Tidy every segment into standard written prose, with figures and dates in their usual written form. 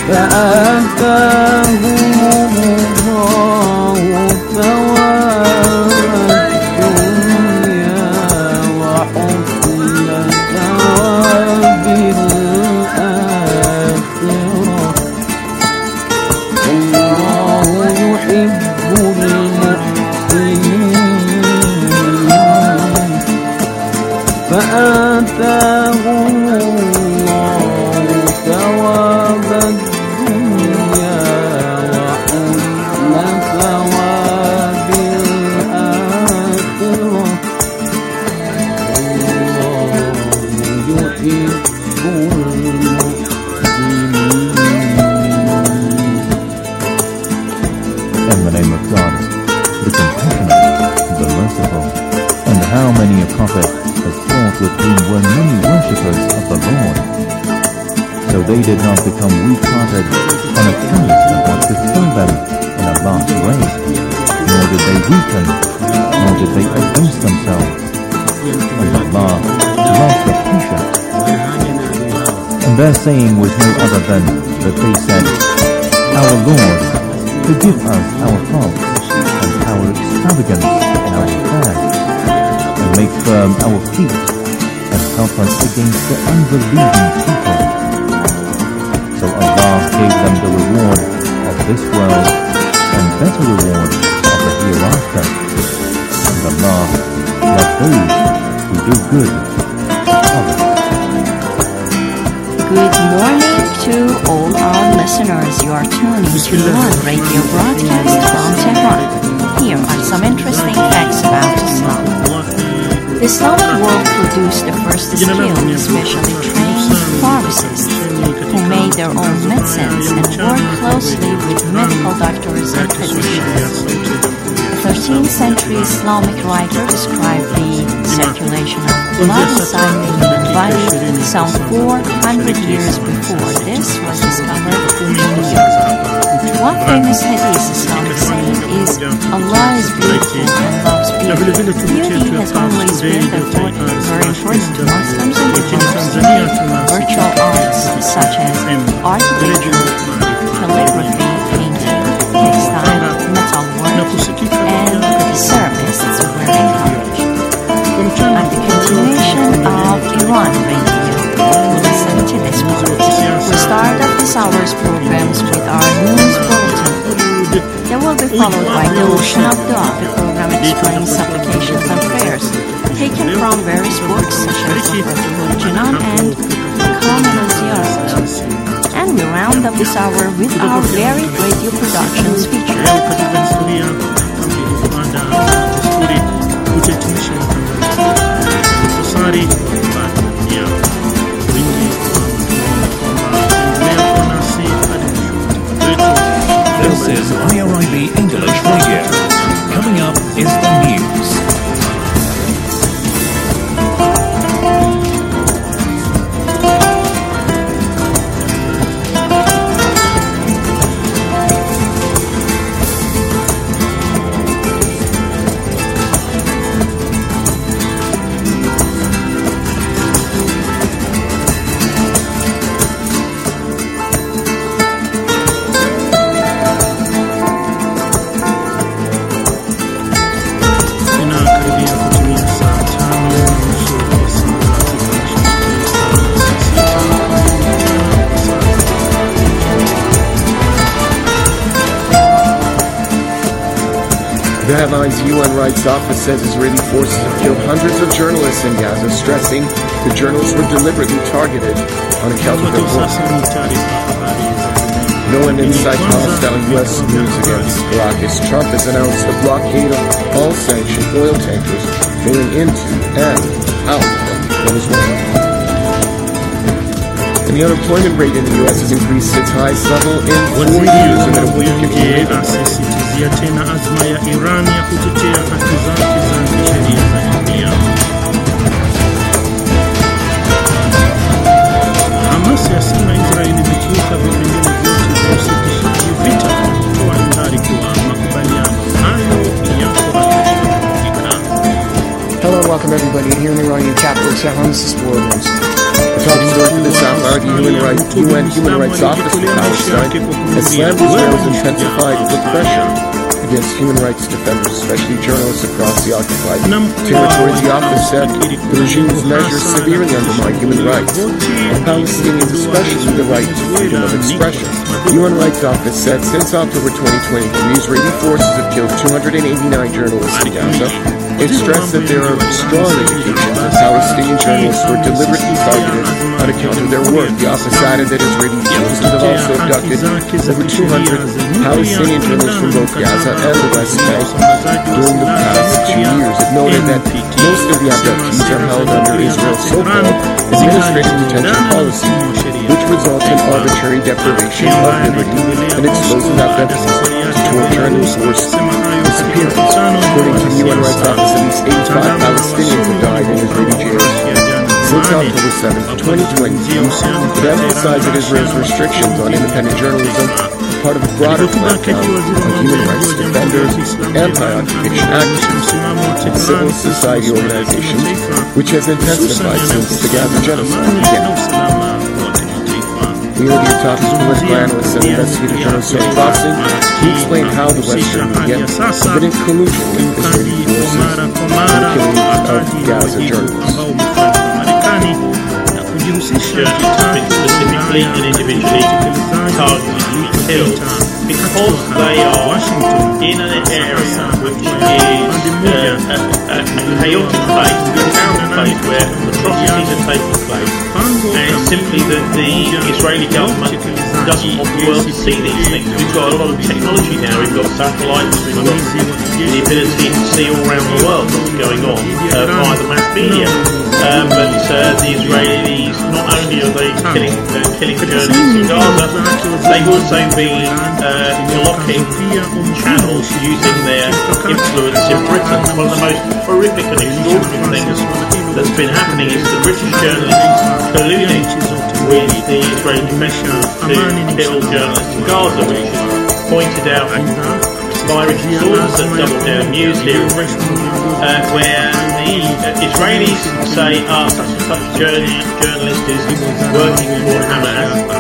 فآتاهم الله ثواب الدنيا وحسن ثواب الآخرة والله يحب المحسنين فآتاهم الله ثواب الدنيا وحسن ثواب الآخرة والله يحب In the name of God, the compassionate, the merciful. And how many a prophet has fought with whom were many worshippers of the Lord. So they did not become weak-hearted on account of what befell them in a vast way, nor did they weaken, nor did they abase themselves. And Allah loves the patient. And their saying was no other than that they said, Our Lord, forgive us our faults and our extravagance in our affairs, and make firm our feet, and help us against the unbelieving people. So Allah gave them the reward of this world and better reward of the hereafter. And Allah loves those who do good to others. Good morning to all our listeners. You are tuning to One Radio broadcast from Tehran. Here are some interesting facts about Islam. The Islamic world produced the first skilled, specially trained pharmacists who made their own medicines and worked closely with medical doctors and physicians. A 13th century Islamic writer described the circulation of blood inside the human body some 400 years before this was discovered in Europe. One famous hadith Islamic saying is, Allah is beautiful and loves beauty. Beauty has always been very important to Muslims and develops virtual arts such as architecture, calligraphy, painting, textile, metalwork, and ceramists were encouraged. At the continuation of Iran Radio, listen to this part. We start off this hour's programs with our news bulletin. They will be followed by the Ocean of Dua, the program explaining supplications and prayers taken from various books such as Fatihul Jinan and Kamil Ziyarat. And we round up this hour with our varied radio productions feature. This is IRIB English Radio. Coming up is the news. The headlines: UN Rights Office says Israeli forces have killed hundreds of journalists in Gaza, stressing the journalists were deliberately targeted on account of their work. No one inside hostile U.S. moves against Iraq as Trump has announced a blockade of all sanctioned oil tankers going into and out of Venezuela. And the unemployment rate in the U.S. has increased its highest level in 4 years in a week. Tena azma ya Iran ya kutetea haki zake za sheria za dunia. Hamas yasema Israeli imekiuka vipengele vyote vya usitishaji vita, kutoa indhari kuwa makubaliano hayo yako Hello and welcome everybody. Here in the Iranian capital, Tehran, this is World News. We're talking north of the Sahara, the UN Human Rights Office in Palestine has slammed Israel's intensified repression against human rights defenders, especially journalists across the occupied territories. The office said the regime's measures severely undermine human rights, and Palestinians especially the right to freedom of expression. The UN Rights Office said since October 2023, Israeli forces have killed 289 journalists in Gaza. It stressed that there are strong indications that Palestinian journalists were deliberately targeted on account of their work. The office added that Israeli forces have also abducted over 200 Palestinian journalists from both Gaza and the West Bank during the past 2 years. It noted that most of the abductees are held under Israel's so-called administrative detention policy, which results in arbitrary deprivation of liberty and exposes abductees to torture and enforced disappearance. According to the UN Rights Office, at least 85 Palestinians have died in Israeli jails since October 7, 2022. It emphasized that Israel's restrictions on independent journalism are part of a broader crackdown on human rights defenders, anti-occupation activists, and civil society organizations, which has intensified since the Gaza genocide began. We earlier talked to political analyst and investigative journalist Sarah Fossey. He explained how the Western media have been in collusion with Israeli forces in the killing of Gaza journalists. Specifically and individually targeted to be killed because they are in an area which is a chaotic place, a terrible place where atrocities are taking place, and simply that the Israeli government doesn't want the world to see these things. We've got a lot of technology now, we've got satellites, we've got the ability to see all around the world what's going on via the mass media. But the Israelis, not only are they killing journalists in Gaza, they've also been blocking channels using their influence in Britain. One of the most horrific and extraordinary things that's been happening is the British journalists colluding with the Israeli professionals to kill journalists in Gaza, which is pointed out by Richard Dawes at Double Down News here in Britain, where the Israelis say such and such journalist is working for Hamas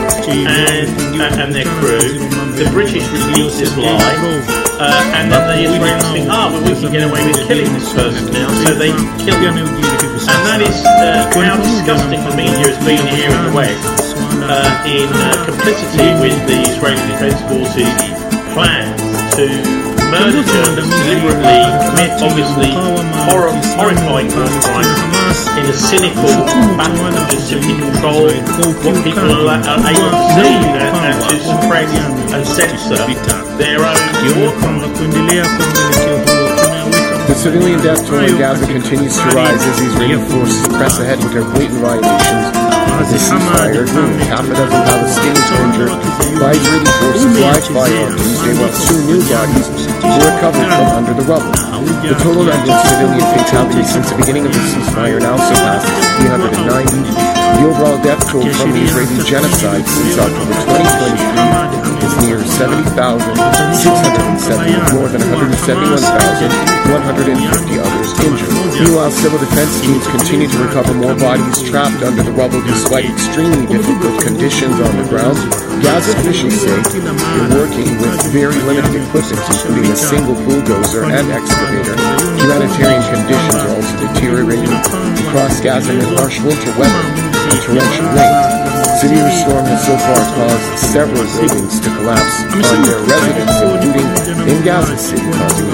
and their crew. The British repeat this lie, and then the Israelis think, well, we can get away with killing this person now, so they kill him. And that is how disgusting the media has been here in the West, in complicity with the Israeli Defence Forces plan to murder journalists, deliberately commit obviously horrifying war crimes in a cynical battle to just simply control what people are able to see and to suppress and censor their own war crimes. The civilian death toll in Gaza continues to rise as Israeli forces press ahead with their blatant violations of the ceasefire agreement. Half a dozen Palestinians were injured by Israeli forces live fire on Tuesday, while 2 new bodies were recovered from under the rubble. The total number of civilian fatalities since the beginning of the ceasefire now surpasses 390. The overall death toll from the Israeli genocide since October 2023 is near 70,670, with more than 171,150 others injured. Meanwhile, civil defense teams continue to recover more bodies trapped under the rubble despite extremely difficult conditions on the ground. Gaza officials say they're working with very limited equipment, including a single bulldozer and excavator. Humanitarian conditions are also deteriorating across Gaza amid harsh winter weather and torrential rain. Severe storm has so far caused several buildings to collapse on their residents, including in Gaza City, causing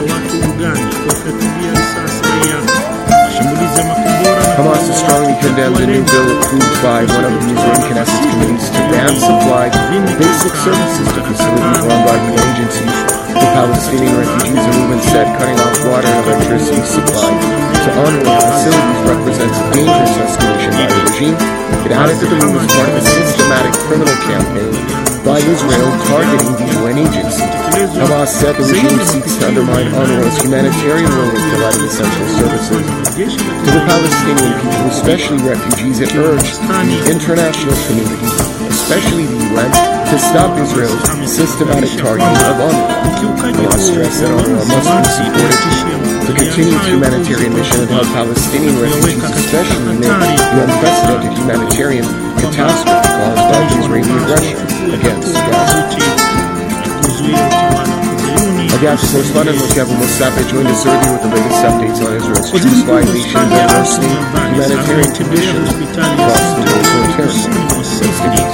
Hamas has strongly condemned a new bill approved by one of the Israeli Knesset committees to ban supply of basic services to facilities run by UN agencies. The Palestinian Refugees Movement said cutting off water and electricity supply to UNRWA facilities represents a dangerous escalation by the regime. It added that the move is part of a systematic criminal campaign by Israel targeting the UN agency. Hamas said the regime seeks to undermine UNRWA's humanitarian role in providing essential services to the Palestinian people, especially refugees. It urged the international community, especially the UN, to stop Israel's systematic targeting of UNRWA. Allah stressed that UNRWA must be supported to continue its humanitarian mission and help Palestinian refugees, especially amid the unprecedented humanitarian catastrophe caused by the Israeli aggression against Gaza. Our Gaza correspondent Moshe Mustafa joined us earlier with the latest updates on Israel's truce violations and worsening humanitarian conditions across the Jerusalem territory.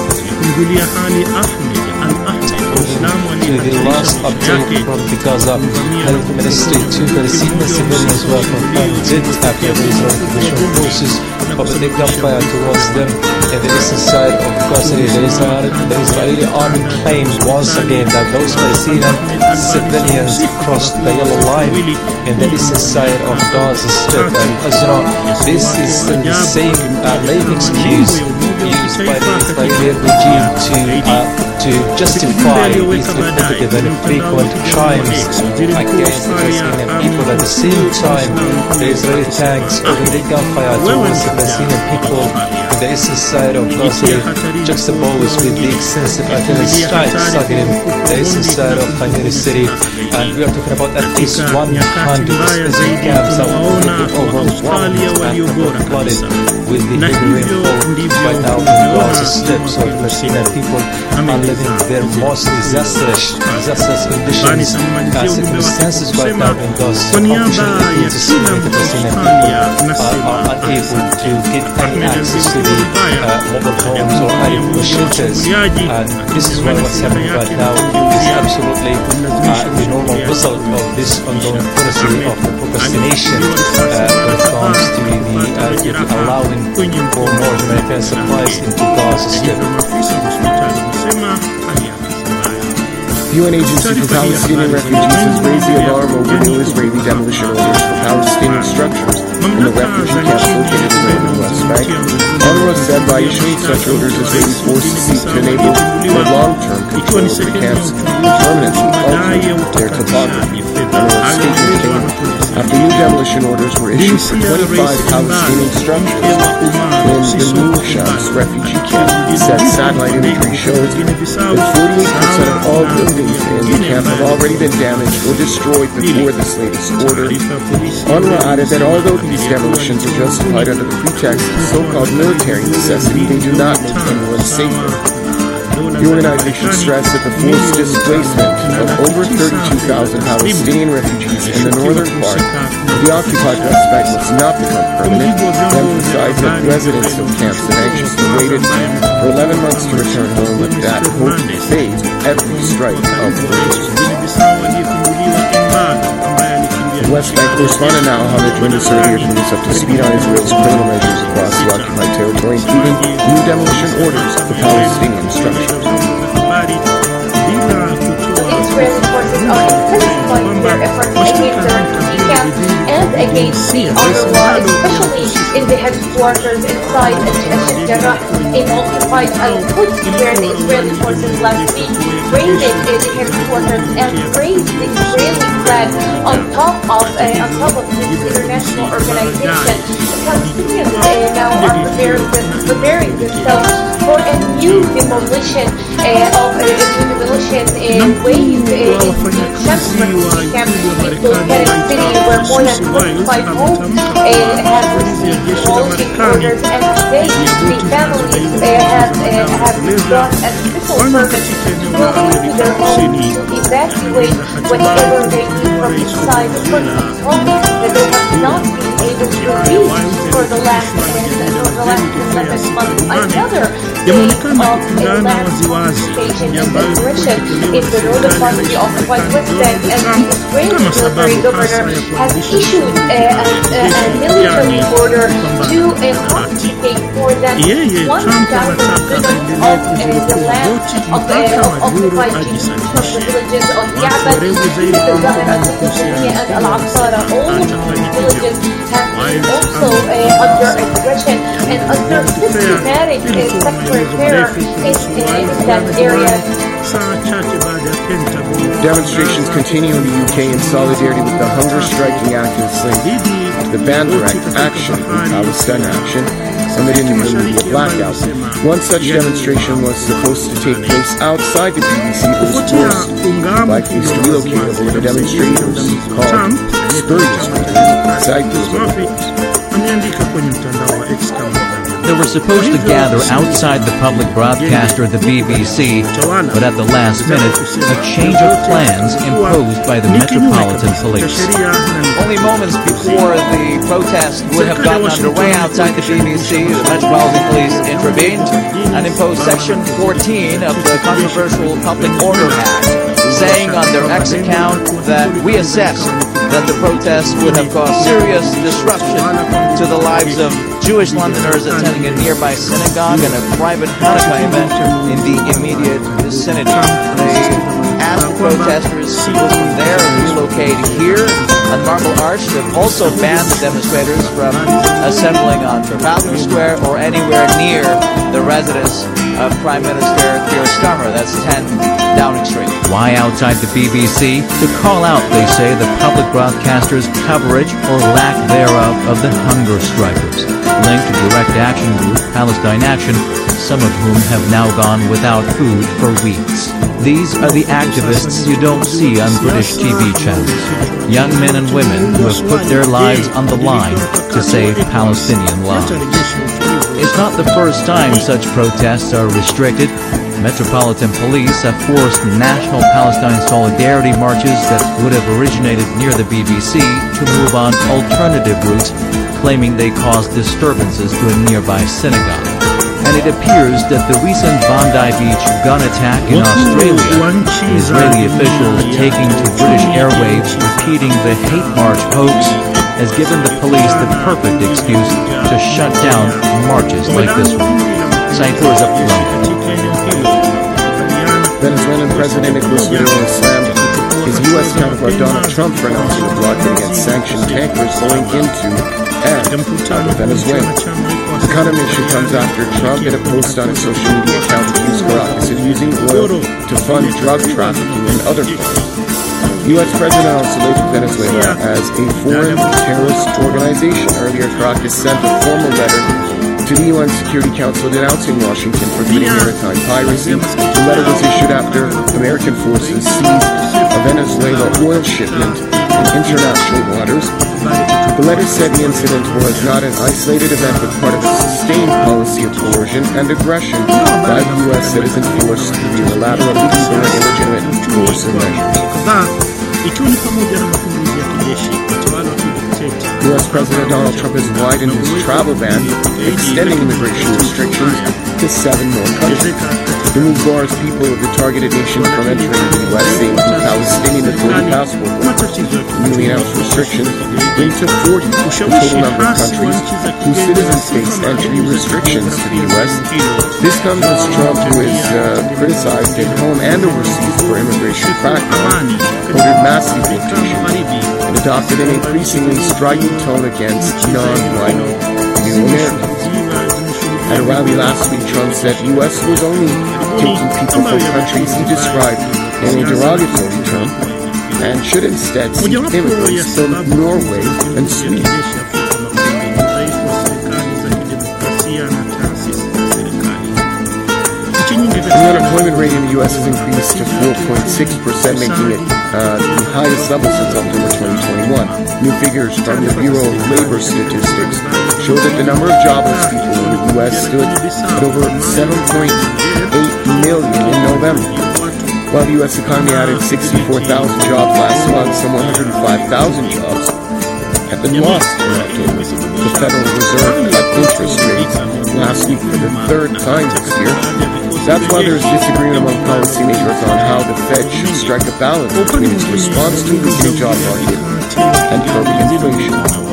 To the last update from the Gaza Health Ministry, 2 Palestinian civilians were confirmed dead after the Israeli Commission forces opened gunfire towards them in the eastern side of Gaza. The Israeli army claimed once again that those Palestinian civilians crossed the yellow line in the eastern side of Gaza Strip. And as you know, this is the same lame excuse used by the Israeli regime to justify these repetitive and frequent crimes against the Palestinian people. At the same time, the Israeli tanks opened gunfire towards the Palestinian people in the eastern side of Gaza, juxtaposed with the extensive artillery strikes targeting the eastern side of Khan Yunis city. And we are talking about at least 100 specific camps that were completely overwhelmed and flooded with the heavy rainfall right now in Gaza Strip. So the Palestinian people are living their most disastrous conditions and circumstances right now in Gaza. Unfortunately, the Palestinian people are unable to get any access to the mobile homes or adequate shelters. And this is what's happening right now is absolutely the normal result of this ongoing policy of the procrastination when it comes to the allowing for more humanitarian supplies into Gaza Strip. The UN Agency for Palestinian Refugees has raised the alarm over new Israeli demolition orders for Palestinian structures in the refugee camps located in the West Bank. UNRWA said by issuing such orders, Israeli forces seek to enable their long-term control of the camps and permanently alter their topography. UNRWA's statement came after new demolition orders were issued for 25 Palestinian structures in the New Shams refugee camp. Said satellite imagery shows that 48% of all buildings in the camp have already been damaged or destroyed before this latest order. UNRWA added that although these demolitions are justified under the pretext of so-called military necessity, they do not make anyone safer. The organization stressed that the forced displacement of over 32,000 Palestinian refugees in the northern part of the occupied West Bank must not become permanent, emphasized that residents of camps have anxiously waited for 11 months to return home, but that hope fades with every strike of the orders. West Bank correspondent now Mohammed joined us earlier to bring us up to speed on Israel's criminal measures across the occupied territory, including new demolition orders for Palestinian structures. Israeli forces are intensifying their efforts against the refugee camps and against the UNRWA, especially in the headquarters inside Sheikh Jarrah in occupied Al-Quds, where the Israeli forces last week raided the headquarters and raised the Israeli flag on top of this international organization. The Palestinians now are preparing themselves for a new demolition wave in the Shams refugee camp in Tulkarem city, where more than 25 homes have received demolishing orders, and today the families have got a special permit to go into their homes to evacuate whatever they need from inside the homes that they have not been able to reach for the last 11 months. Another of land occupation and aggression in the northern part of the occupied West Bank, and the Israeli military governor has issued a military order to confiscate more than 1,000 acres of the land of occupied Jews from the villages of Ya'bad, Al-Zahir, Al-Qudusiyya, and Al-Aqsara. All of these villages have been also under aggression and under systematic sectary terror in that area. Demonstrations continue in the UK in solidarity with the hunger striking activists linked to the Banderak Action and Palestine Action. amid the media blackout. One such demonstration was supposed to take place outside the BBC, but was forced by police to relocate over the demonstrators called Spurious They were supposed to gather outside the public broadcaster, the BBC, but at the last minute, a change of plans imposed by the Metropolitan Police. Only moments before the protest would have gotten underway outside the BBC, the Metropolitan Police intervened and imposed Section 14 of the controversial Public Order Act, saying on their X account that we assessed that the protest would have caused serious disruption to the lives of Jewish Londoners attending a nearby synagogue and a private Hanukkah event in the immediate vicinity. They asked the protesters to move from there and relocate here on Marble Arch. They've also banned the demonstrators from assembling on Trafalgar Square or anywhere near the residence of Prime Minister Keir Starmer. That's 10 Downing Street. Why outside the BBC? To call out, they say, the public broadcaster's coverage or lack thereof of the hunger strikers, linked to Direct Action Group, Palestine Action, some of whom have now gone without food for weeks. These are the activists you don't see on British TV channels. Young men and women who have put their lives on the line to save Palestinian lives. It's not the first time such protests are restricted. Metropolitan Police have forced national Palestine solidarity marches that would have originated near the BBC to move on alternative routes, claiming they caused disturbances to a nearby synagogue. And it appears that the recent Bondi Beach gun attack in Australia, Israeli officials taking to British airwaves repeating the hate march hoax, has given the police the perfect excuse to shut down marches like this one. Saifur is up to London. Venezuelan President Nicolas Maduro slammed his U.S. counterpart Donald Trump for announcing a blockade against sanctioned tankers going into and out of Venezuela. The condemnation comes after Trump in a post on his social media account accused Caracas of using oil to fund drug trafficking and other crimes. U.S. President also labeled Venezuela as a foreign terrorist organization. Earlier, Caracas sent a formal letter to the UN Security Council denouncing Washington for committing maritime piracy. The letter was issued after American forces seized a Venezuela oil shipment in international waters. The letter said the incident was not an isolated event but part of a sustained policy of coercion and aggression by the U.S. that is enforced through unilateral, illegal, and illegitimate coercive measures. U.S. President Donald Trump has widened his travel ban, extending immigration restrictions to 7 more countries. The move bars people of the targeted nations from entering the U.S., saying the Palestinian Authority passport holders. Newly announced restrictions bring to 40 the total number of countries whose citizens face entry restrictions to the U.S. This comes as Trump, who is criticized at home and overseas for immigration crackdown, ordered massive deportations and adopted an increasingly strident tone against non-white new Americans. At a rally last week, Trump said the U.S. was only taking people from countries he described in a derogatory term and should instead seek immigrants from Norway and Sweden. The unemployment rate in the U.S. has increased to 4.6%, making it the highest level since October 2021. New figures from the Bureau of Labor Statistics show that the number of jobless people in the U.S. stood at over 7.8 million in November. While the U.S. economy added 64,000 jobs last month, some 105,000 jobs have been lost in October. The Federal Reserve cut interest rates last week for the 3rd time this year. That's why there is disagreement among policymakers on how the Fed should strike a balance between its response to the weakening job market and curbing inflation.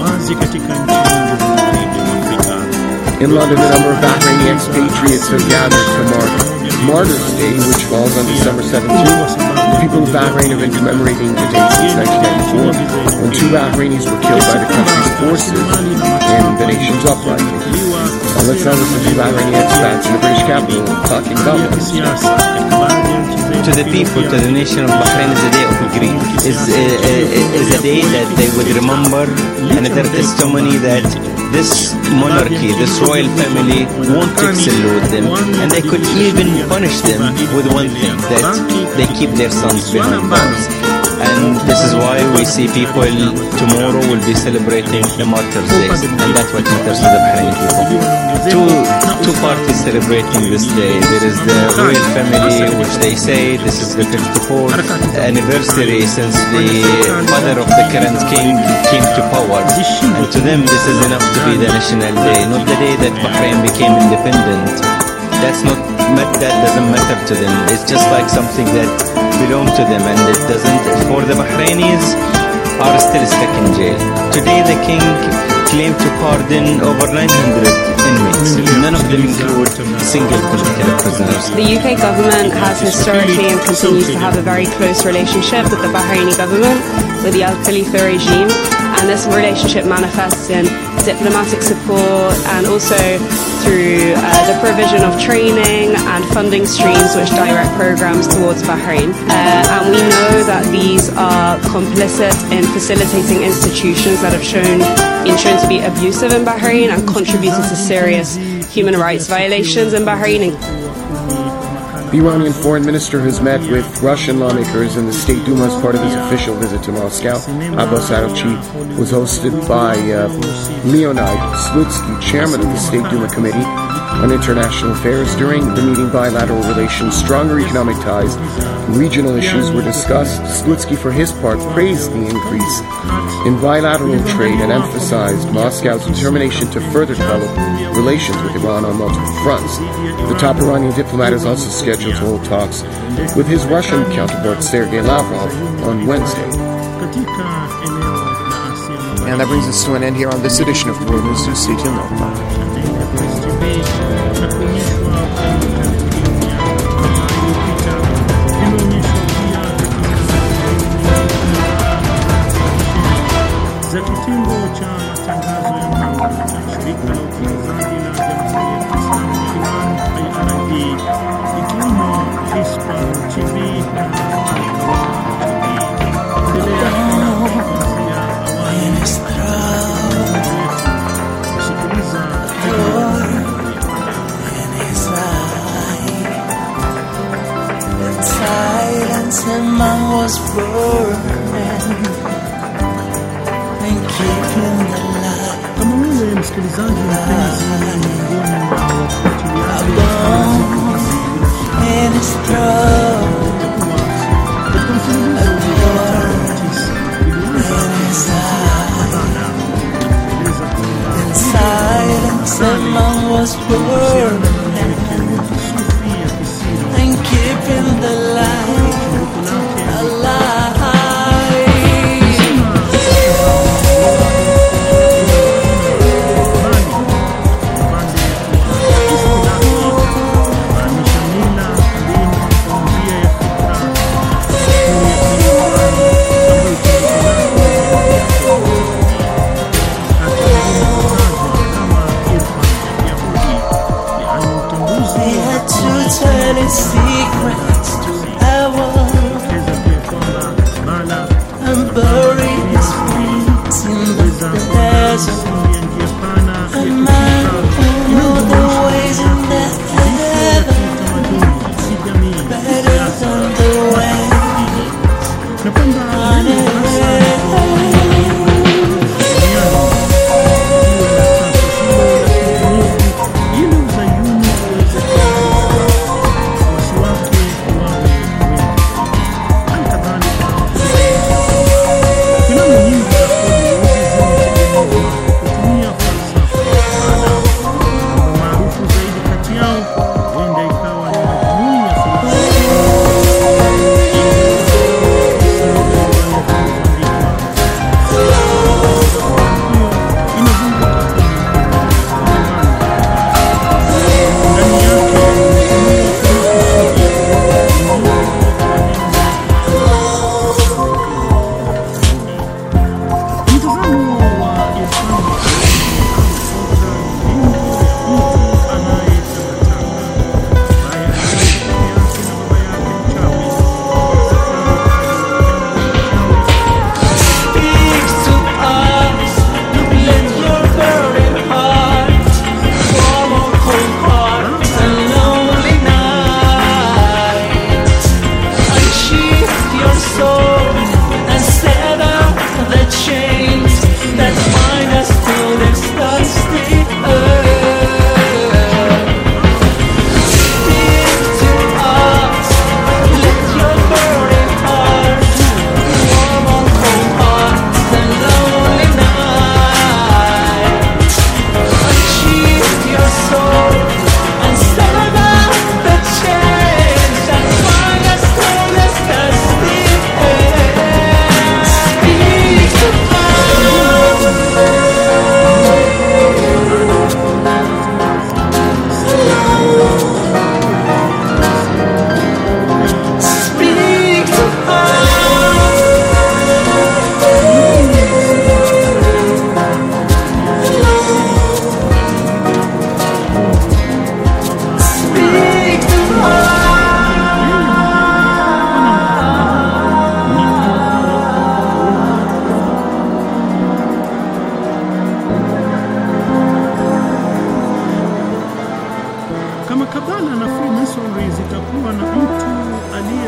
In London, a number of Bahraini expatriates have gathered to mark Martyrs' Day, which falls on December 17th. The people of Bahrain have been commemorating the day since 1994, when 2 Bahrainis were killed by the country's forces in the nation's uprising. Let's now listen to Bahraini expats in the British capital talking about this. To the people, to the nation of Bahrain, is a day of grief. Is a day that they would remember and their testimony that this monarchy, this royal family won't exclude them, and they could even punish them with one thing, that they keep their sons behind bars. And this is why we see people tomorrow will be celebrating the Martyrs' Day, and that's what matters to the Bahraini people. Two parties celebrating this day. There is the royal family, which they say this is the 54th anniversary since the father of the current king came to power, and to them this is enough to be the national day, not the day that Bahrain became independent. That doesn't matter to them. It's just like something that belongs to them, and it doesn't. For the Bahrainis are still stuck in jail. Today the king claimed to pardon over 900 inmates. None of them include single political prisoners. The UK government has historically and continues to have a very close relationship with the Bahraini government, with the Al Khalifa regime, and this relationship manifests in diplomatic support and also through the provision of training and funding streams which direct programs towards Bahrain. And we know that these are complicit in facilitating institutions that have been shown to be abusive in Bahrain and contributed to serious human rights violations in Bahrain. The Iranian foreign minister has met with Russian lawmakers in the State Duma as part of his official visit to Moscow. Abbas Araghchi was hosted by Leonid Slutsky, chairman of the State Duma Committee on International Affairs. During the meeting, bilateral relations, stronger economic ties, regional issues were discussed. Slutsky, for his part, praised the increase in bilateral trade and emphasized Moscow's determination to further develop relations with Iran on multiple fronts. The top Iranian diplomat is also scheduled to hold talks with his Russian counterpart Sergei Lavrov on Wednesday. And that brings us to an end here on this edition of World News. Stay tuned. za kitengo cha matangazo ya mambo ya shirika la utangazaji la Jamhuri ya Kiislamu ya Iran IRIB, ikiwemo Hispan TV na endelea kuanzia awali kusikiliza silence and mine was burning and keeping the light. Kama wewe msikilizaji mpenzi miongoni mwa wafuatiliaji in his throat, katika mfululizo in his in silence and mine was burning and keeping the light alive. Secrets to our and bury his feet in the desert. A man who knew the ways in the heaven better than the ways on earth.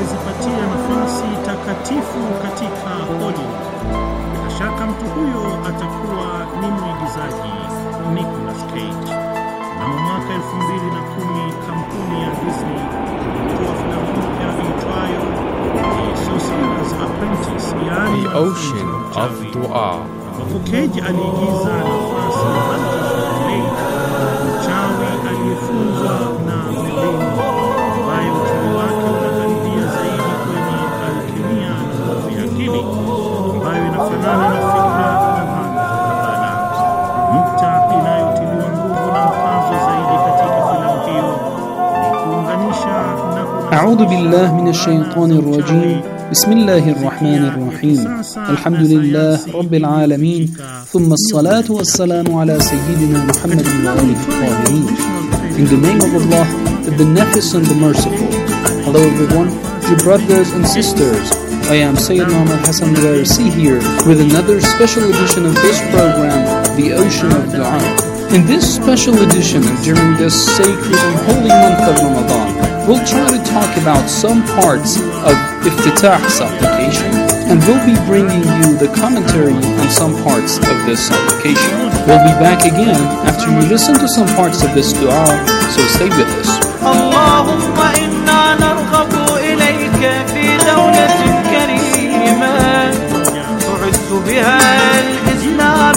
aliyezipatia nafasi takatifu katika Hollywood. Bila shaka mtu huyo atakuwa ni mwigizaji Nicolas Cage. Mnamo mwaka 2010 kampuni ya Disney ilitoa filamu mpya iitwayo The Sorcerer's Apprentice, yaani The Ocean of Dua, ambapo Cage aliigiza nafasi ya Malcolm, mchawi aliyefunzwa na Merlin, ambaye uchumi wake unakaribia zaidi kwenye alkemia na nguvu ya akili, ambayo inafanana na fikra na dhana za Kabbalah. Nukta inayotiliwa nguvu na mkazo zaidi katika filamu hiyo ni kuunganisha na أعوذ بالله من الشيطان الرجيم بسم الله الرحمن الرحيم الحمد لله رب العالمين ثم الصلاة والسلام على سيدنا محمد وآله الطاهرين. In the name of Allah, the Beneficent, the Merciful. Hello everyone, dear brothers and sisters. I am Sayyid Muhammad Hassan Darsi here with another special edition of this program, The Ocean of Dua. In this special edition during this sacred and holy month of Ramadan, we'll try to talk about some parts of Iftitah supplication, and we'll be bringing you the commentary on some parts of this supplication. We'll be back again after you listen to some parts of this dua, so stay with us. اللهم إنا نرغب إليك في دولة كريمة تعز بها الإسلام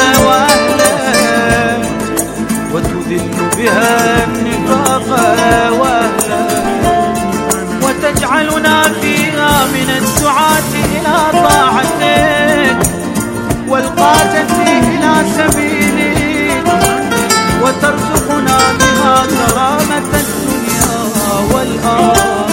وأهله وتذل بها النفاق وأهله وتجعلنا فيها من الدعاة إلى طاعتك والقادة إلى سبيلك وترزقنا بها كرامة الدنيا والآخرة.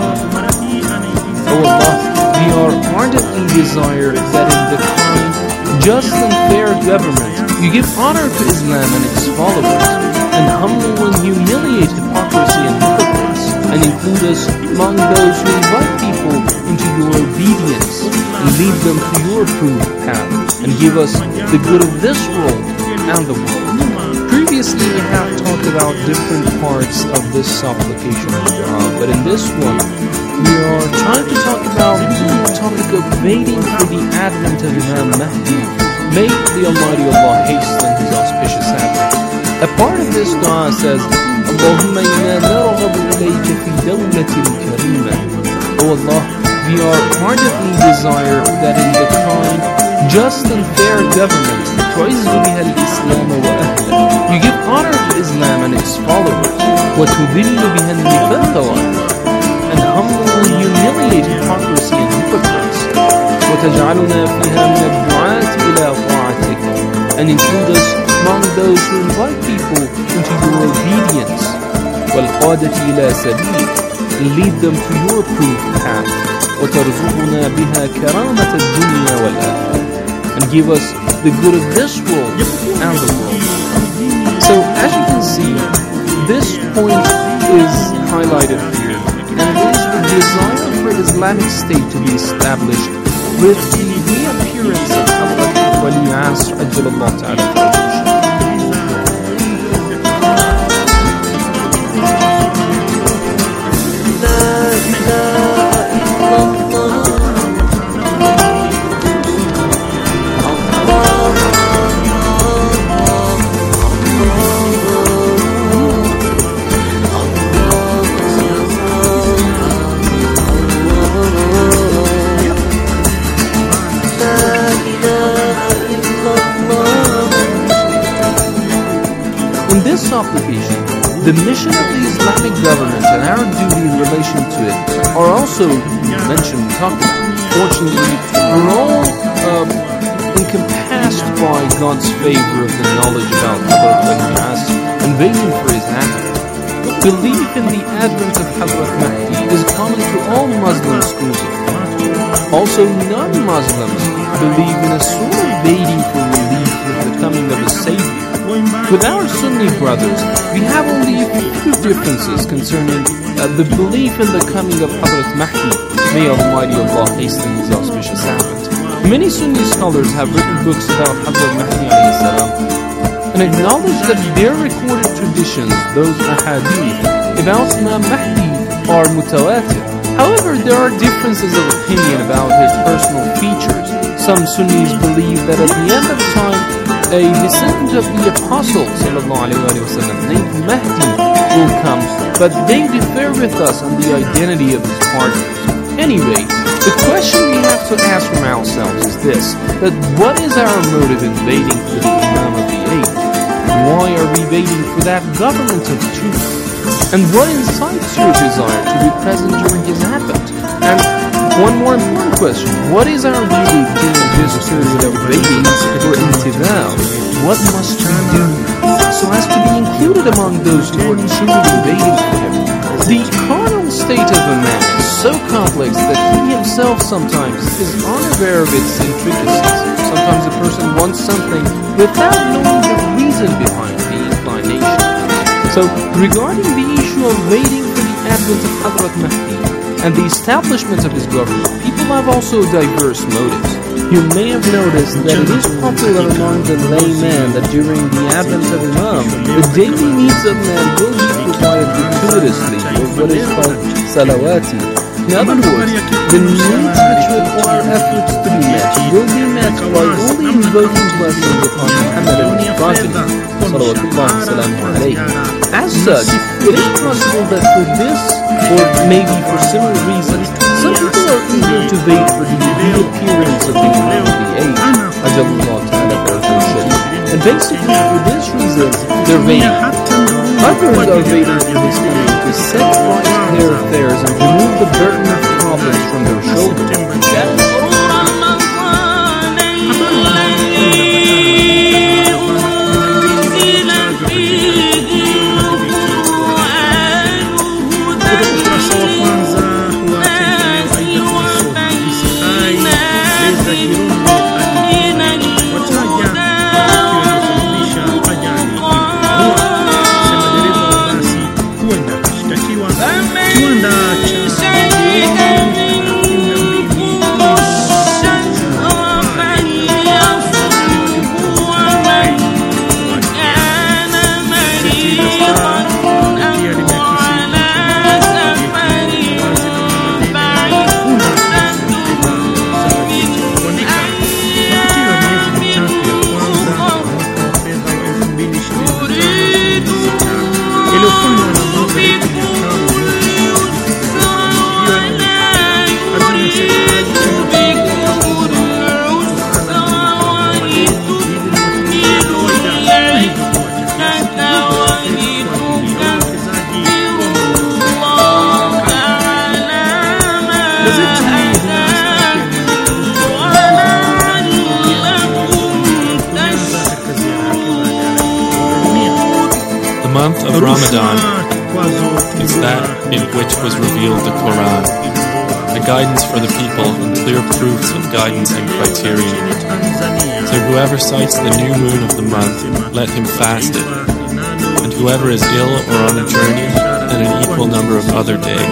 O Allah, we are ardently desire that in the kind, just and fair government, you give honor to Islam and its followers, and humble and humiliate hypocrisy and hypocrites, and include us among those who invite people into your obedience, and lead them to your approved path, and give us the good of this world and the world. Previously we have talked about different parts of this supplication of dua, but in this one, we are trying to talk about the topic of waiting for the advent of Imam Mahdi. May the Almighty Allah hasten His auspicious advent. A part of this dua says, Allahumma inna narghabu ilayka fi dawlatin karima. O Allah, we are ardently desire that in the kind, just and fair government, tu'izzu biha al-Islam wa ahla. You give honor to Islam and its followers, wa tudillu biha al-nifaq wa ahla, and humble and humiliate hypocrisy and hypocrites, وتجعلنا فيها من الدعاة إلى طاعتك, and include us among those who invite people into your obedience, والقادة إلى سبيلك, and lead them to your approved path, وترزقنا بها كرامة الدنيا والآخرة, and give us the good of this world and the world. So as you can see, this point is highlighted here, and it is the desire for Islamic State to be established with the reappearance of Hazrat Wali Asr Ajjalallahu Ta'ala Revolution. In this supplication, the mission of the Islamic government and our duty in relation to it are also mentioned and talked about. Fortunately, we're all encompassed by God's favor of the knowledge about Hazrat Wali Asr and waiting for his advent. Belief in the advent of Hazrat Mahdi is common to all Muslim schools of thought. Also, non-Muslims believe in a sort of waiting for relief with the coming of a Savior. With our Sunni brothers, we have only a few differences concerning the belief in the coming of Hazrat Mahdi. May Almighty Allah hasten His auspicious advent. Many Sunni scholars have written books about Hazrat Mahdi alayhi salam, and acknowledge that their recorded traditions, those ahadith, about Imam Mahdi are mutawatir, However, there are differences of opinion about his personal features. Some Sunnis believe that at the end of time, a descendant of the Apostle ﷺ, named Mahdi, will come, but they differ with us on the identity of his partners. Anyway, the question we have to ask from ourselves is this, that what is our motive in waiting for the Imam of the age? Why are we waiting for that government of truth? And what incites your desire to be present during his advent? And one more important question, what is our duty during this period of waiting for intibah? What must we do so as to be included among those who are truly waiting for him? The carnal state of a man is so complex that he himself sometimes is unaware of its intricacies. Sometimes a person wants something without knowing the reason behind the inclination. So, regarding the issue of waiting for the advent of Hazrat Mahdi and the establishment of his government, people have also diverse motives. You may have noticed that it is popular among the laymen that during the advent of Imam, the daily needs of man will be provided gratuitously, or what is called salawati. In other words, the needs which require efforts to be met will be met by only invoking blessings upon Muhammad and his progeny. As such, it is possible that for this, or maybe for similar reasons, some people are eager to wait for the reappearance of the Imam of the age, and basically for this reason, they're waiting. Others are waiting for his coming to set right their affairs and remove the burden of problems from their shoulders. The month of Ramadan is that in which was revealed the Quran, a guidance for the people and clear proofs of guidance and criterion. So whoever sights the new moon of the month, let him fast it, and whoever is ill or on a journey, and an equal number of other days.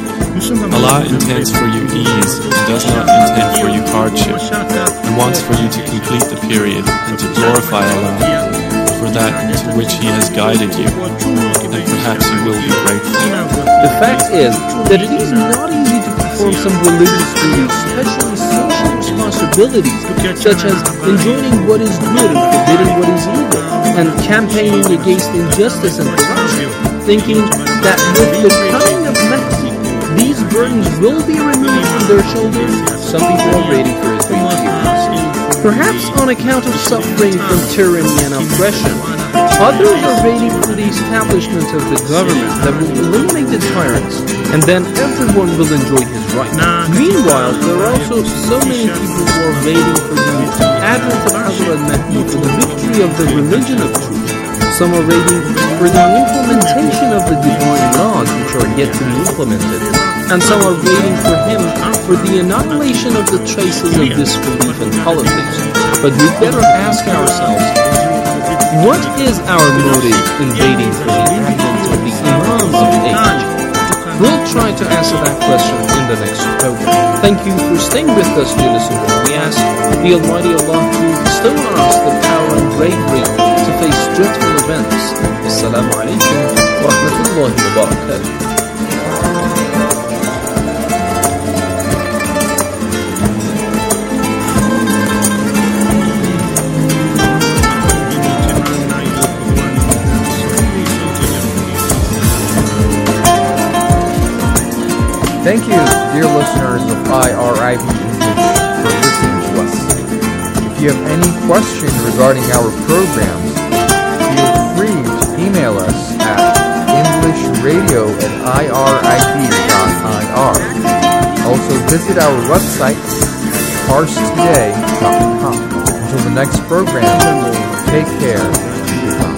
Allah intends for you ease and does not intend for you hardship, and wants for you to complete the period and to glorify Allah for that to which He has guided you, and perhaps you will be grateful. The fact is that it is not easy to perform some religious duties, especially social responsibilities, such as enjoining what is good and forbidding what is evil, and campaigning against injustice and corruption, thinking that with the coming of Mahdi, these burdens will be removed from their shoulders. Some people are waiting for his reappearance, perhaps on account of suffering from tyranny and oppression. Others are waiting for the establishment of the government that will eliminate the tyrants, and then everyone will enjoy his rights. Meanwhile, there are also so many people who are waiting for the advent of Hazrat Mahdi for the victory of the religion of truth. Some are waiting for the implementation of the divine laws which are yet to be implemented, and some are waiting for him for the annihilation of the traces of disbelief and politics. But we'd better ask ourselves, what is our motive in waiting for the advent of the Imam of age? We'll try to answer that question in the next program. Thank you for staying with us, dear listeners. We ask the Almighty Allah to bestow on us the power and bravery to face dreadful events. Assalamu alaikum wa rahmatullahi wa barakatuh. Thank you, dear listeners of IRIB English, for listening to us. If you have any question regarding our programs, feel free to email us at englishradio@irib.ir. Also visit our website, parstoday.com. Until the next program, take care. Goodbye.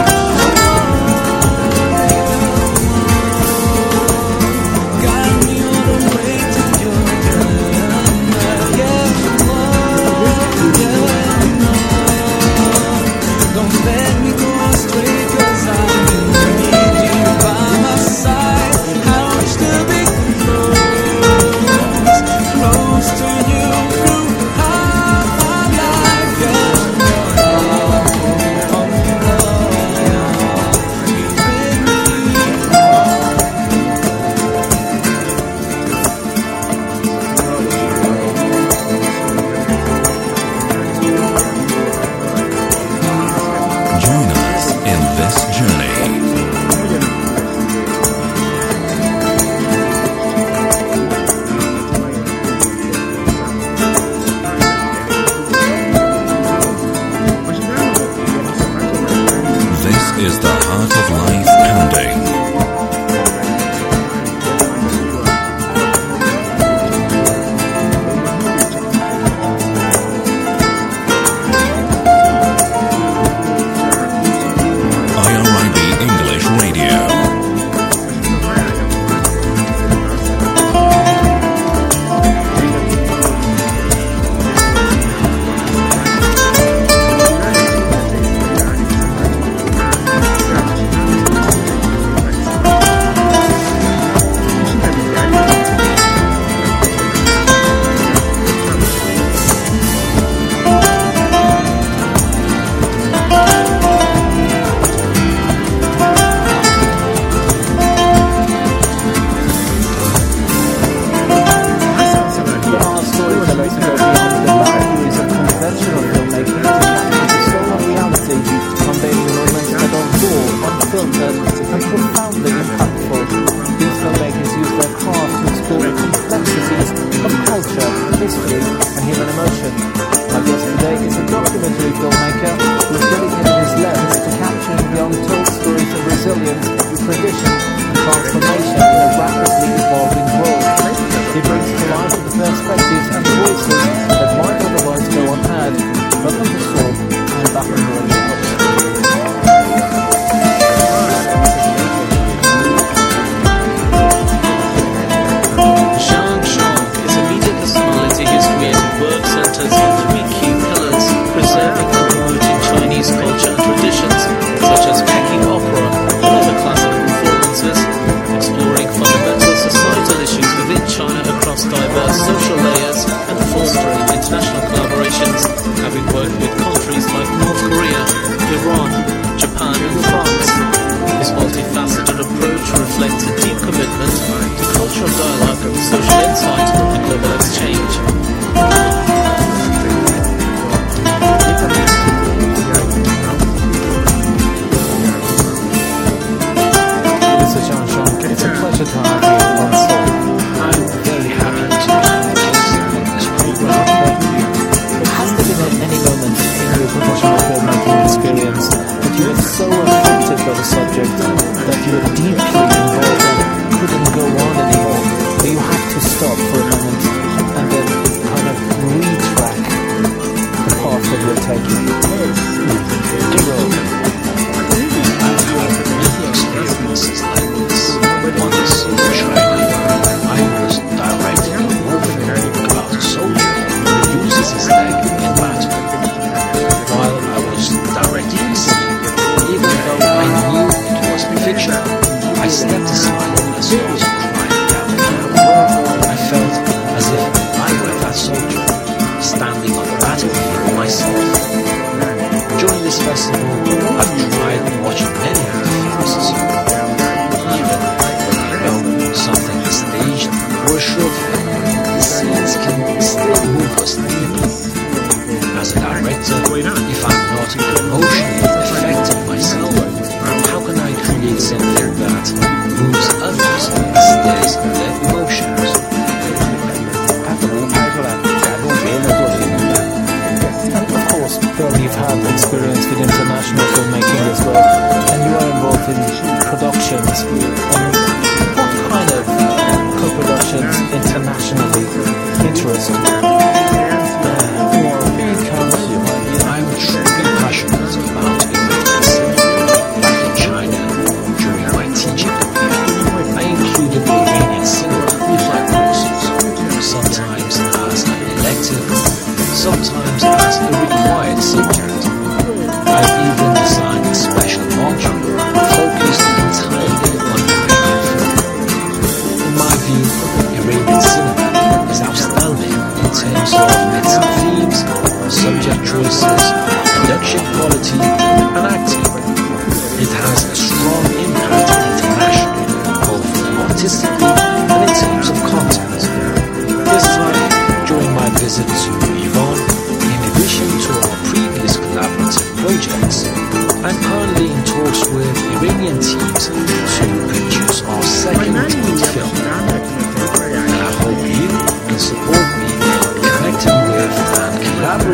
Is the Heart of Life pounding? IRIB English Radio. If I'm not emotionally affecting myself, how can I create something that moves others, stays their emotions?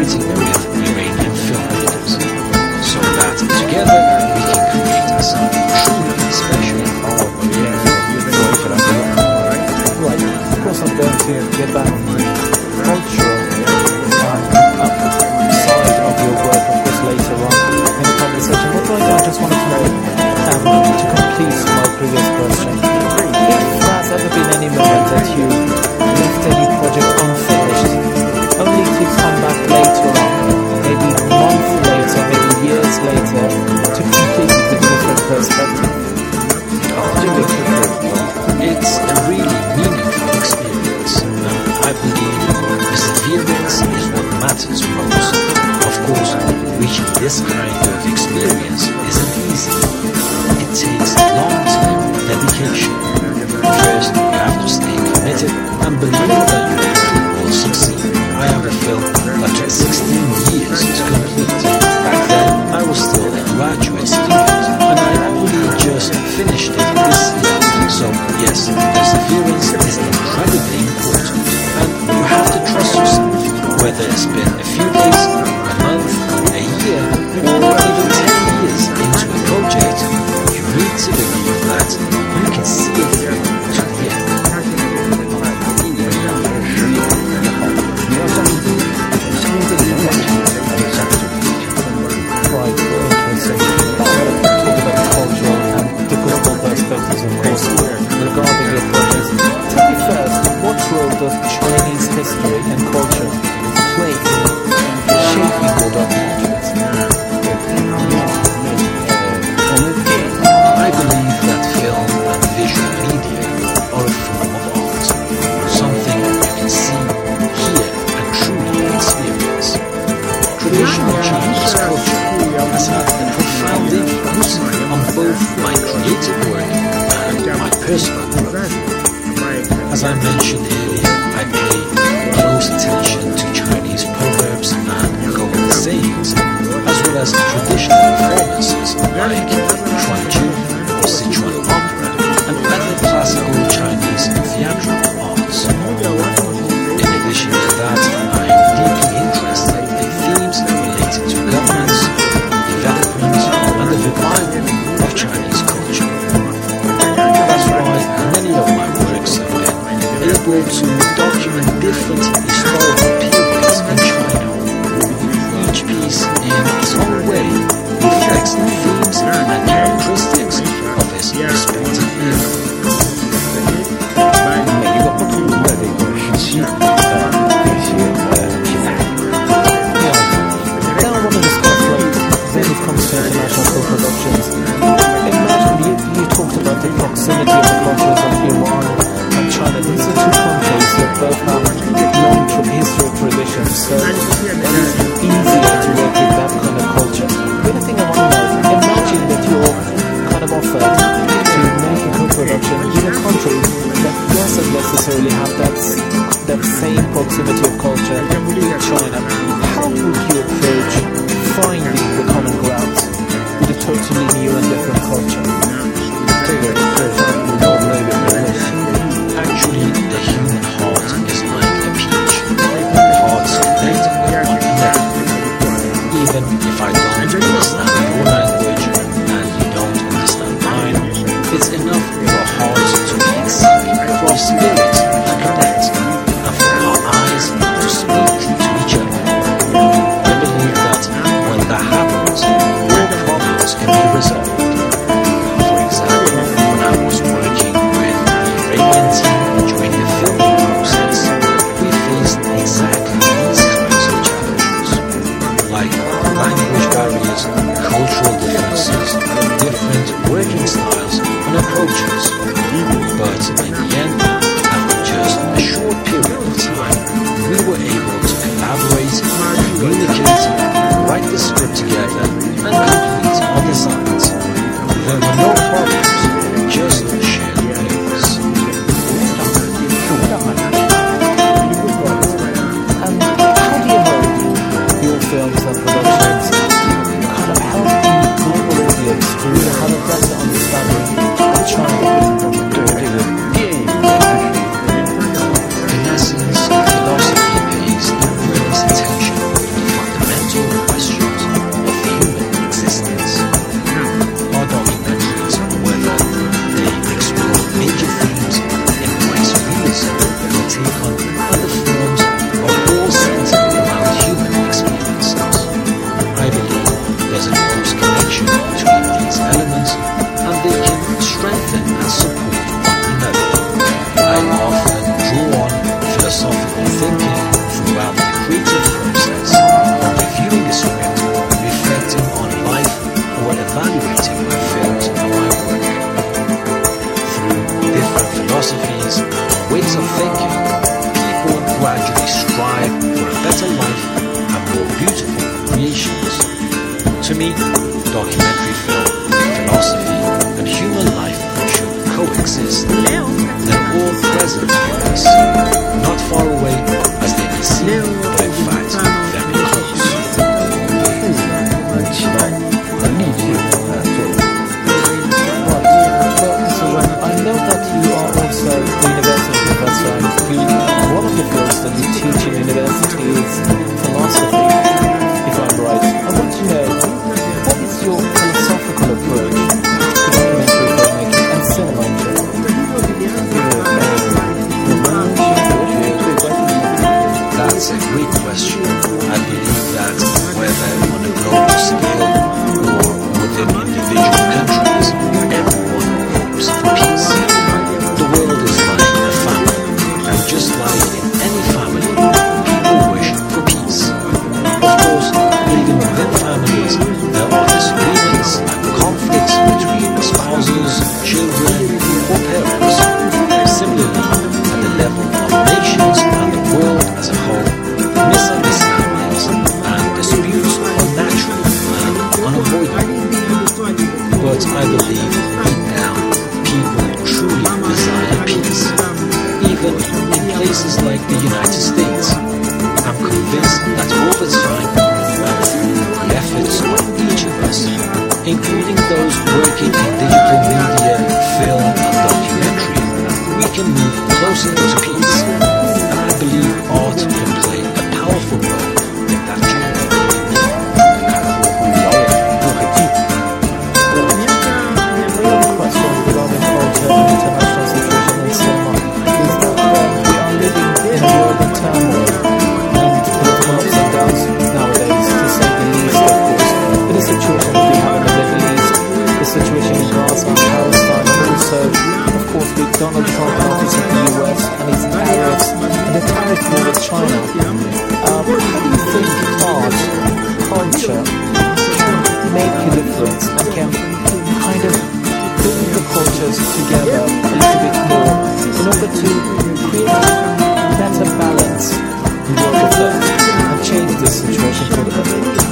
uniting with Iranian filmmakers, so that together we can create something truly special. Right, of course I'm going to get back on the cultural side of your work, of course, later on in the conversation. But right now I just wanted to know, to complete my previous question, if there's ever been any moment that you left any project unfinished, only to come back later on, maybe a month later, maybe years later, to complete it with a different perspective. It's a really meaningful experience. I believe perseverance is what matters most. Of course, reaching this kind of experience isn't easy. It takes long-term dedication. First, you have to stay committed and believe that your project will succeed. I have a film that took 16 years to complete. Back then, I was still a graduate student, and I only just finished it this year. So, yes, perseverance is incredibly important, and you have to trust yourself, whether it's been a few days, a month, a year, or even 10 years into a project. You need to believe that you can see it through to the end. Regarding your projects, tell me first, what role does Chinese history and culture play in shaping your documentaries? I believe that film and visual media are a form of art, something you can see, hear, and truly experience. Traditional Chinese culture has had a profound influence on both my creative work and my personal growth. As I mentioned earlier, I pay close attention to Chinese proverbs and golden sayings, as well as traditional performances like Chuanju or Sichuan opera and other classical Chinese theatrical arts. In addition to that, I am deeply interested in themes related to governance, development, and the revival of Chinese culture. That's why many of my works have been able to document different historical periods in China. Each piece, in its own way, reflects the themes and characteristics of its respective era. International co-productions. Imagine you talked about the proximity of the cultures of Iran and China. These are two countries that both have long history of traditions, so it is easier to work with that kind of culture. The other thing I want to know, imagine that you're kind of offered to make a co-production in a country that doesn't necessarily have that same proximity of culture, China. How would you approach finding the common ground with a totally new and different culture? Actually, the human heart is like a peach. Hearts connect with one another. Even if I don't understand your language and you don't understand mine, it's enough for our hearts to be in sync, for our spirits to connect, and for our eyes to speak to each other. I believe that when that happens, all problems can be resolved. For example, when I was working take on other forms of all centered around human experiences. I believe there's a close connection between these elements, and they can strengthen and support one another. I often draw on philosophical thinking throughout the creative process, when reviewing a script, reflecting on life, or evaluating my films and my work. Through different philosophies and ways of thinking, people gradually strive for a better life and more beautiful creations. To me, documentary film, philosophy, and human life should coexist. They're all present in us, not far away as they may seem, but in fact very close. I know that you are also a university professor, and one of the fields that you teach in university is philosophy, if I'm right. I want to know, what is your philosophical approach to documentary filmmaking and cinema in general? That's a great question. I believe that whether on a global scale or within individual countries, everyone hopes for peace. The world is like a family, and just like in any family, people wish for peace. Of course, even within families, there are disagreements and conflicts between spouses, children, or parents. Similarly, at the level of nations and the world as a whole, misunderstandings and disputes are natural and unavoidable. But I believe deep down, people truly desire peace. Even in places like the United States, I'm convinced that over time, and through the efforts of each of us, including those working in digital media, film and documentary, we can move closer to peace. And I believe art can play a powerful role in that journey. Question regarding culture and international situation in cinema is that we are living in a world of turmoil and political ups and downs nowadays, to say the least, of course. In the situation we have in the Middle East, the situation in Gaza, Palestine, and also, of course, with Donald Trump out of the US and his tariffs and the tariff war with China. How do you think art, culture can make a difference and can kind of bring the cultures together a little bit more in order to create a better balance in world affairs and change this situation for the better?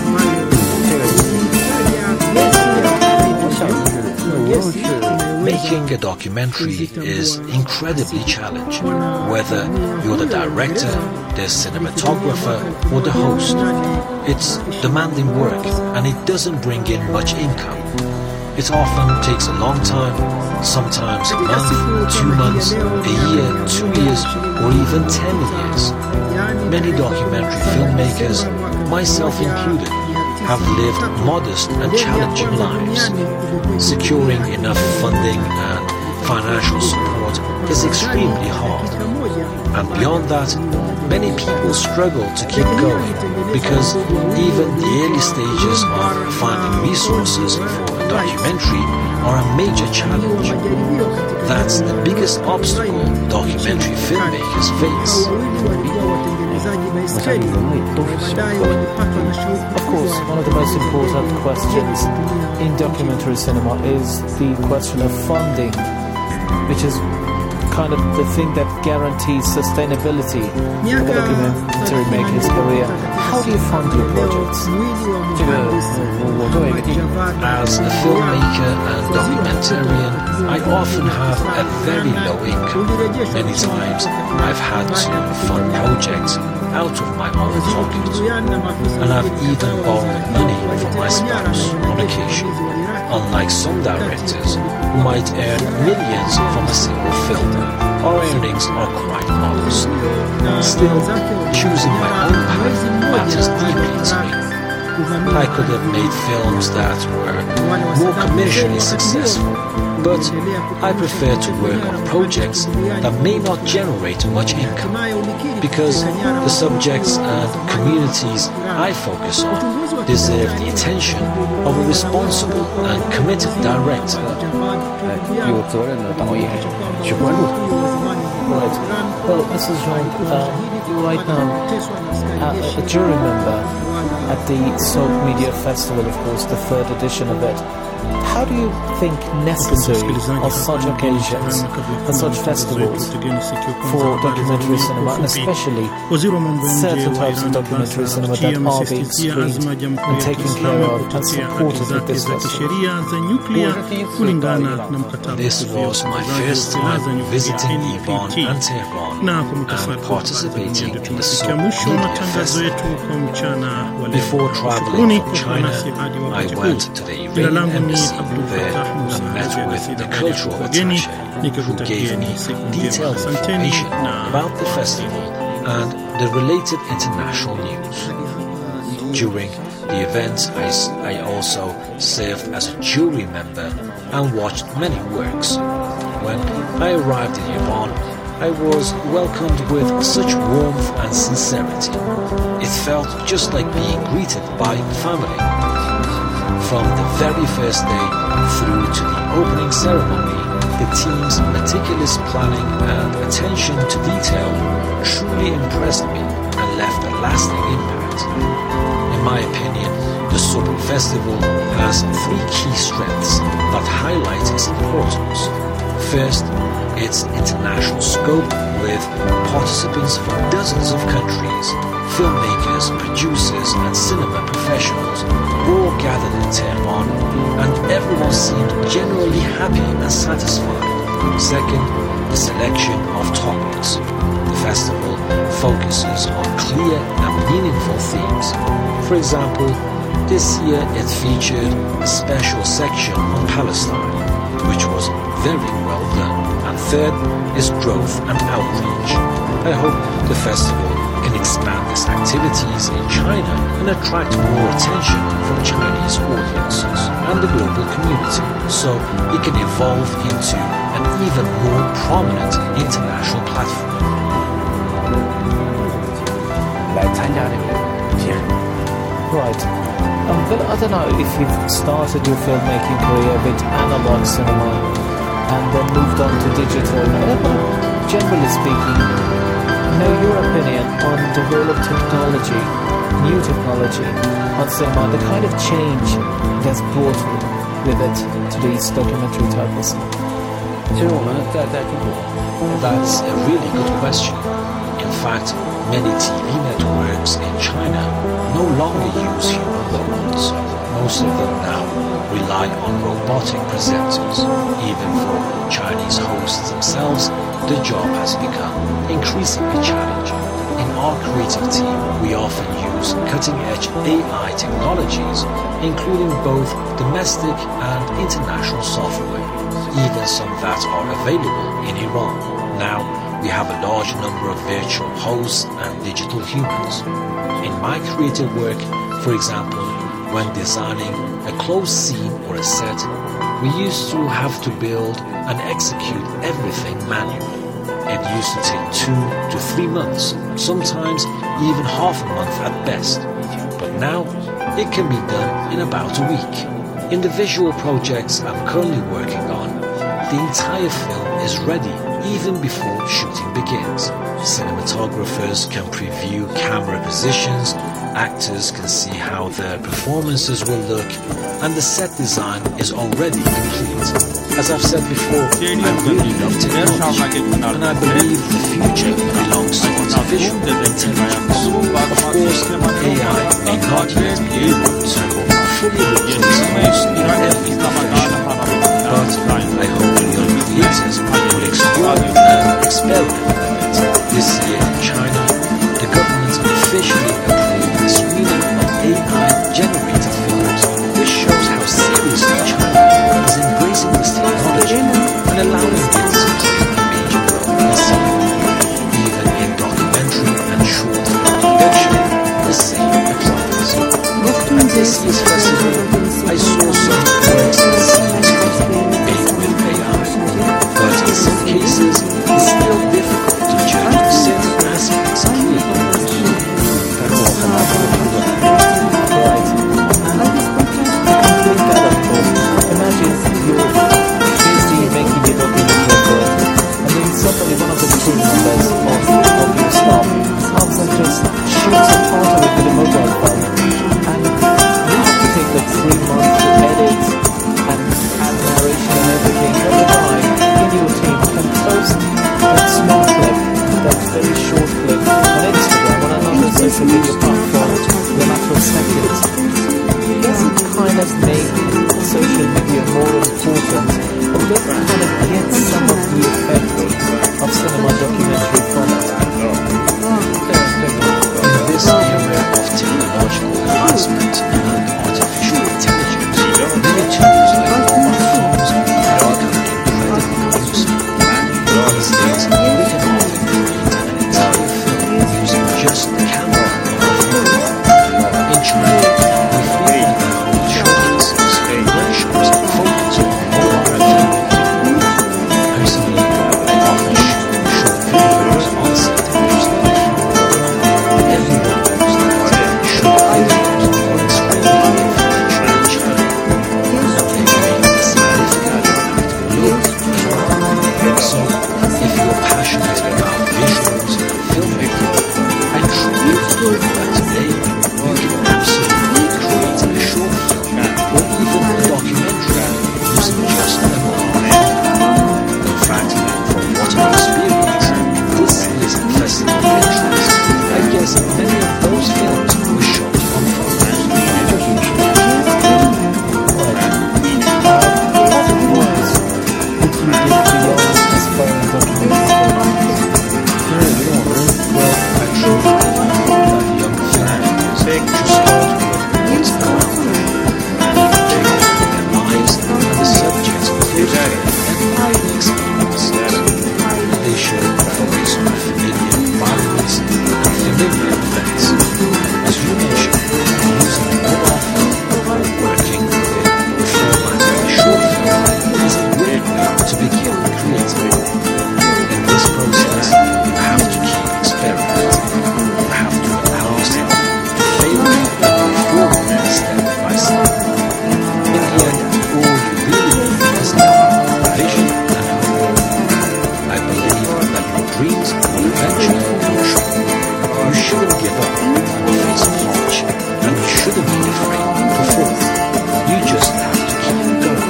Making a documentary is incredibly challenging, whether you're the director, the cinematographer, or the host. It's demanding work, and it doesn't bring in much income. It often takes a long time, sometimes a month, 2 months, a year, 2 years, or even 10 years. Many documentary filmmakers, myself included, have lived modest and challenging lives. Securing enough funding and financial support is extremely hard. And beyond that, many people struggle to keep going because even the early stages of finding resources for a documentary are a major challenge. That's the biggest obstacle documentary filmmakers face. Of course, one of the most important questions in documentary cinema is the question of funding, which is kind of the thing that guarantees sustainability for the documentary maker's career. How do you fund your projects? As a filmmaker and documentarian, I often have a very low income. Many times I've had to fund projects out of my own pocket, and I've even borrowed money from my spouse on occasion, unlike some directors who might earn millions from a single film. Our earnings are quite modest. Still, choosing my own path matters deeply to me. I could have made films that were more commercially successful, but I prefer to work on projects that may not generate much income, because the subjects and communities I focus on deserve the attention of a responsible and committed director. 有责任的导演去关注它。Right. Well, Mrs. Zhang, right now, a jury member at the Soap Media Festival, of course, the third edition of it. How do you think necessary of such occasions and such festivals for documentary cinema, and especially certain types of documentary cinema that are being screened and taken care of and supported at this festival? This was my first time visiting Iran and Tehran and participating in the Soap Media Festival. Before traveling from China, I went to the Iranian embassy there and met with the cultural attaché, who gave me detailed information about the festival and the related international news. During the event, I also served as a jury member and watched many works. When I arrived in Iran, I was welcomed with such warmth and sincerity. It felt just like being greeted by family. From the very first day through to the opening ceremony, the team's meticulous planning and attention to detail truly impressed me and left a lasting impact. In my opinion, the Sobor Festival has three key strengths that highlight its importance. First, its international scope with participants from dozens of countries, filmmakers, producers and cinema professionals all gathered in Tehran, and everyone seemed generally happy and satisfied. Second, the selection of topics. The festival focuses on clear and meaningful themes. For example, this year it featured a special section on Palestine, which was very well done. And third is growth and outreach. I hope the festival can expand its activities in China and attract more attention from Chinese audiences and the global community, so it can evolve into an even more prominent international platform. Right. But I don't know if you've started your filmmaking career with analog cinema and then moved on to digital. I don't know, generally speaking, your opinion on the role of technology, new technology, on cinema, the kind of change it has brought with it to these documentary titles. That's a really good question. In fact, many TV networks in China no longer use human robots. Most of them now rely on robotic presenters. Even for Chinese hosts themselves, the job has become increasingly challenging. In our creative team, we often use cutting-edge AI technologies, including both domestic and international software, even some that are available in Iran. Now, we have a large number of virtual hosts and digital humans. In my creative work, for example, when designing a closed scene or a set, we used to have to build and execute everything manually. It used to take 2 to 3 months, sometimes even half a month at best. But now, it can be done in about a week. In the visual projects I'm currently working on, the entire film is ready even before shooting begins. Cinematographers can preview camera positions, actors can see how their performances will look, and the set design is already complete. As I've said before, I really love technology, and I believe the future belongs to artificial intelligence. Of course, AI may not yet be able to fully replace most every profession, but I hope young creators will explore and experiment with it. This year in China, the government officially approved the screening of AI-generated films, which shows how seriously China is embracing this technology and allowing it to play a major role in cinema. Even in documentary and short film production, the same applies. At this year's festival, I saw some works case of video platform in a matter of seconds. Does it kind of make social media more important, or does it kind of get some of the effect of cinema documentary format? In this era of technological advancement and artificial intelligence, many tools like mobile phones are becoming incredibly useful. These days, we can often create an entire film using just the camera of a phone. In China, we frequently hold showcases, workshops, and photos of mobile film. Personally, I often show videos on set and use them. Everyone knows that short videos are extremely influential in China. They make a significant impact globally. So, if you're passionate about visuals and filmmaking, I truly believe that today you can absolutely create a short film or even a documentary using just a mobile phone. In fact, from what I experience, this is a festival of interest. I guess many of those films were shot on phones. They show photos of familiar environments and familiar events. As you mentioned, using a mobile phone, working with it, the format of a short film is a great way to begin creating. In this process, you have to keep experimenting. You have to allow yourself to fail and improve step by step. In the end, all you really need is love, vision, and hope. I believe that your dreams will eventually come true. You shouldn't give up or face a hardship, and you shouldn't be afraid to fall. You just have to keep going.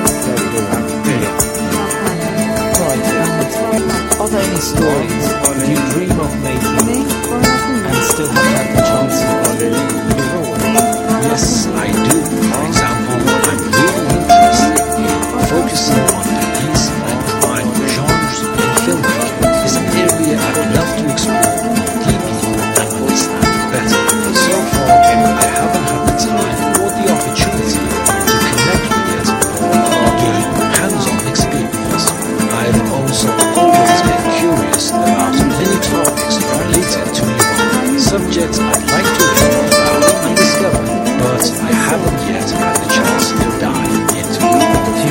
Are there any stories you dream of making and still haven't had the chance to do? Yes, I do. For example, I'm really interested in focusing on police and crime genres in filmmaking. Is an area I'd love to explore deeply and understand better. So far, I haven't had the time or the opportunity to connect with it or gain hands-on experience. I've also always been curious about many topics related to Iran, subjects I'd like to learn about and discover, but I haven't yet had the chance to dive into it.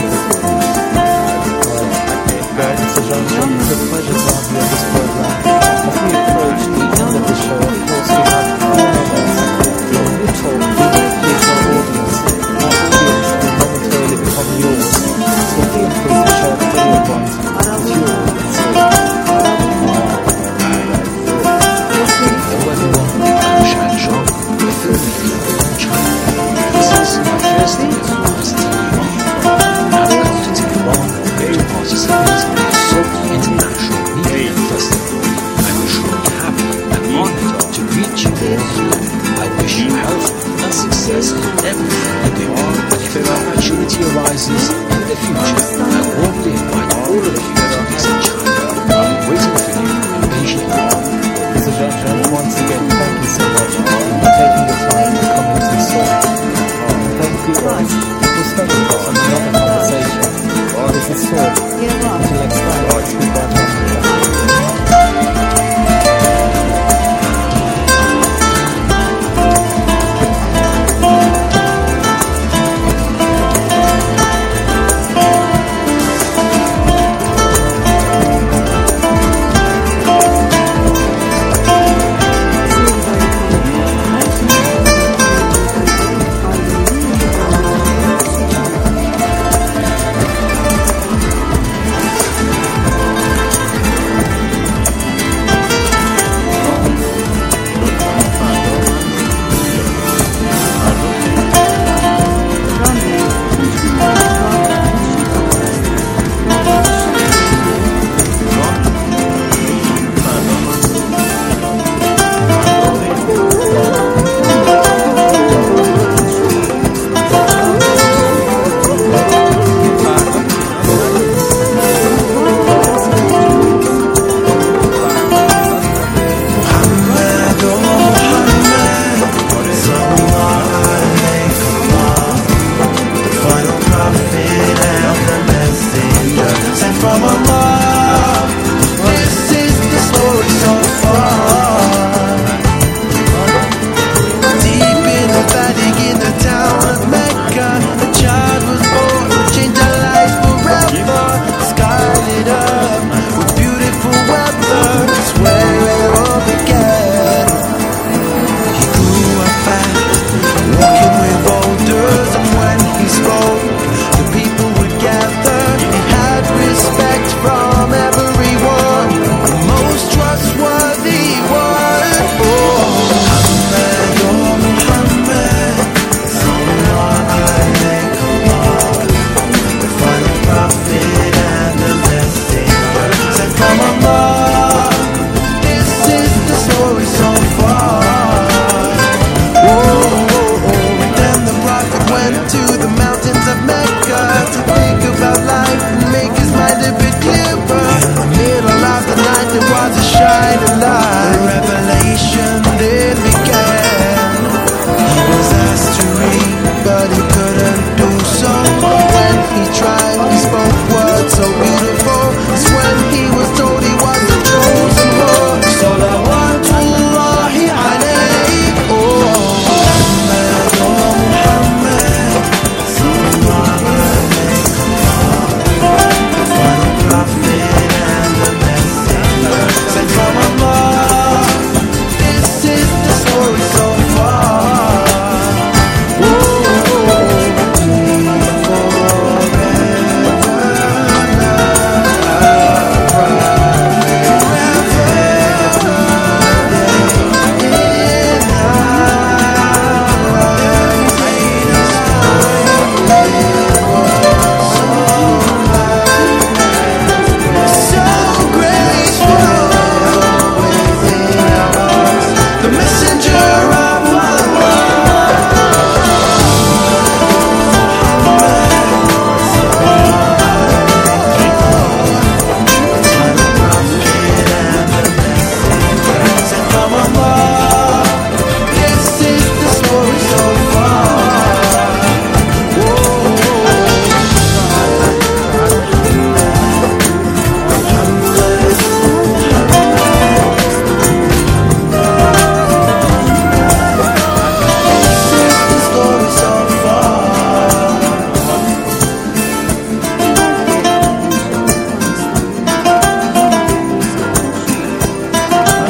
It's a pleasure to have you on this program. As we approach the end of the show, of course, we have when you talk, we will please our audience. Our audience will momentarily become yours. So feel free to share the video points with your audience. Hello everyone, I'm Shan Zhang, a filmmaker from China. This is my first time visiting Iran. I've come to Tehran to participate in the Sochi International Media Festival. I'm truly happy and honored to greet you all here. I wish you health and success in everything you do. And if an opportunity arises in the future, I warmly invite all of you to visit China. I'll be waiting for you in Beijing. Mr. Zhang, once again, thank you so much for taking the time to come into Seoul. Thank you guys for spending us on another conversation. This is Seoul. Until next time, goodbye from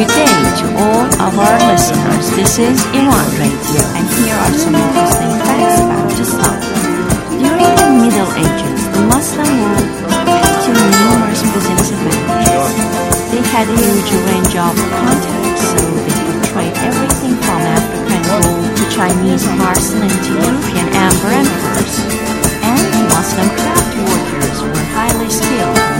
Good day to all of our listeners. This is Iran Radio, and here are some interesting facts about Islam. During the Middle Ages, the Muslim world had to numerous business advantages. They had a huge range of contacts, so they could trade everything from African gold to Chinese porcelain to European amber and furs. And Muslim craft workers were highly skilled.